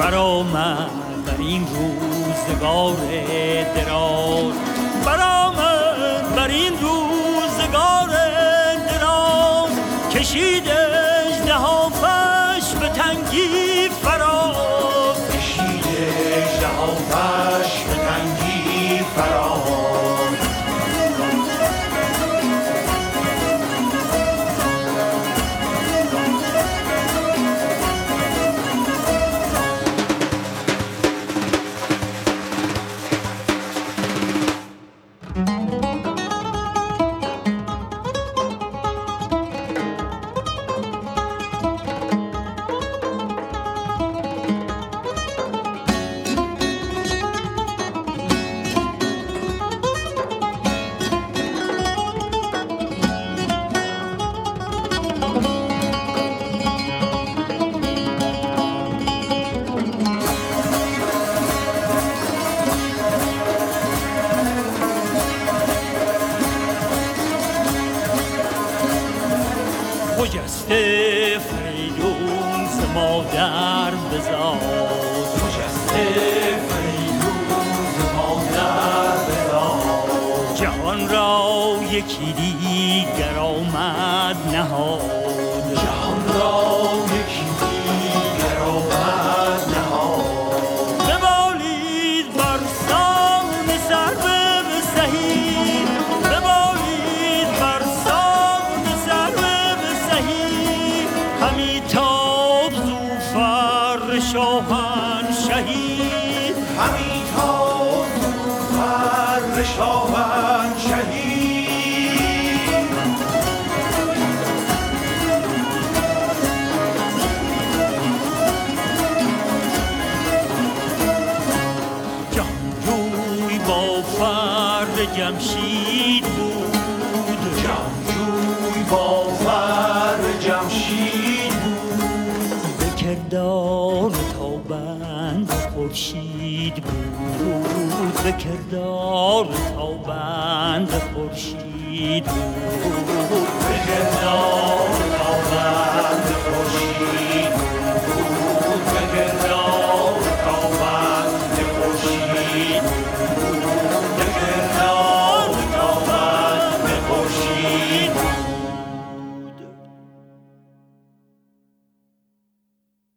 برآمد بر این روزگار دراز، برآمد بر این روزگار دراز، کشید اژدهافش به تنگی فراز، کشید اژدهافش به تنگی فراز. خجسته فریدون ز مادر بزاد، خجسته فریدون ز مادر بزاد، جهان را یکی دیگر آمد نهاد، جهان را یکی دیگر آمد نهاد. ببالید بر سان سرو سهی، ببالید بر سان سرو سهی، همی تاب زو فر شاهنشهی، همی تاب زو فر شاهنشهی. جهانجوی با فر جمشید بود، جهانجوی با فر جمشید بود، به کردار تابند خورشید بود، به کردار تابند خورشید بود، به کردار